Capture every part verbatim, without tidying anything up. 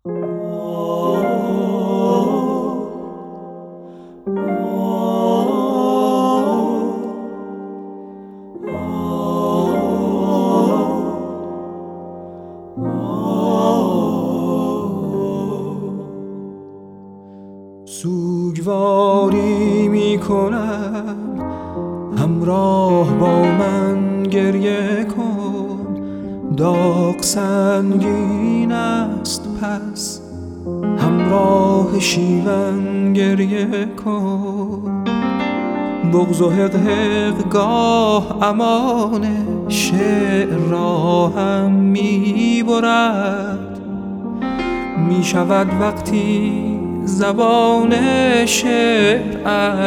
سوگواری می کنم همراه با من گریه کن، داغ سنگین است پس همراه شیون گریه کن. بغض و حقحق گاه امان شعر را هم می برد، می شود وقتی زبان شعر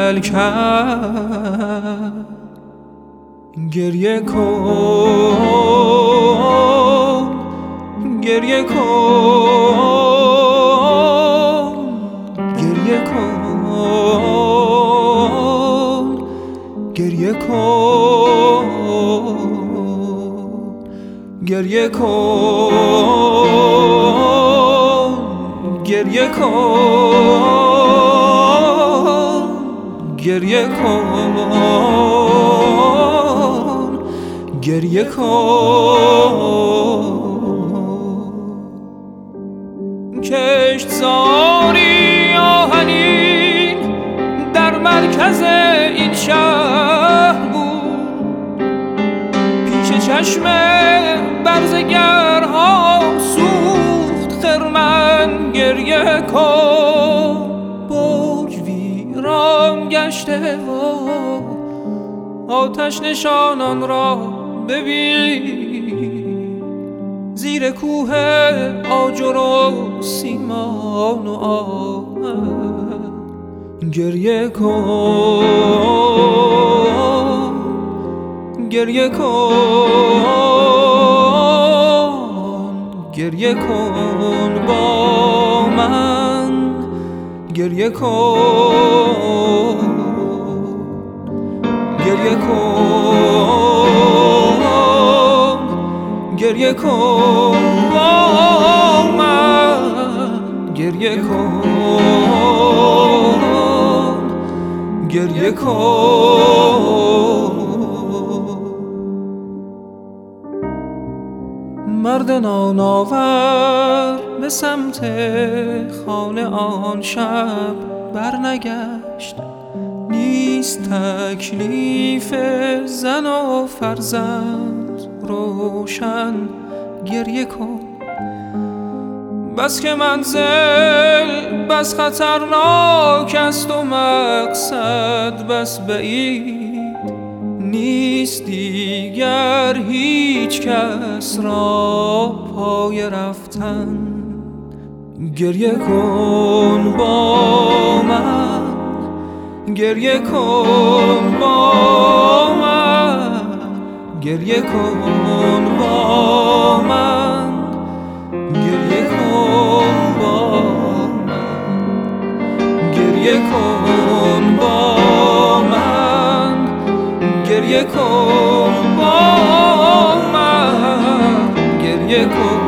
الکن. گریه کن گریه کن گریه کن گریه کن گریه کن گریه کن گریه کن گریه کن. کشتزاری آهنین در مرکز این شهر بود، پیش چشم برزگرها سوخت خرمن. گریه کن برج ویران گشته و آتش نشانان را ببین، زیر کوه آجر و سیمان و آهن. گریه کن گریه کن گریه کن با من. گریه کن گریه کن گریه کن با من. گریه کن گریه کن. مرد نانآور به سمت خانه آن شب برنگشت، نیست تکلیف زن و فرزند روشن. گریه کن بس که منزل بس خطرناک است و مقصد بس بعید، نیست دیگر هیچ کس را پای رفتن. گریه کن با من. گریه کن با من. گریه کن با من. گریه کن با من. گریه کن با من. گریه کن با من. گریه کن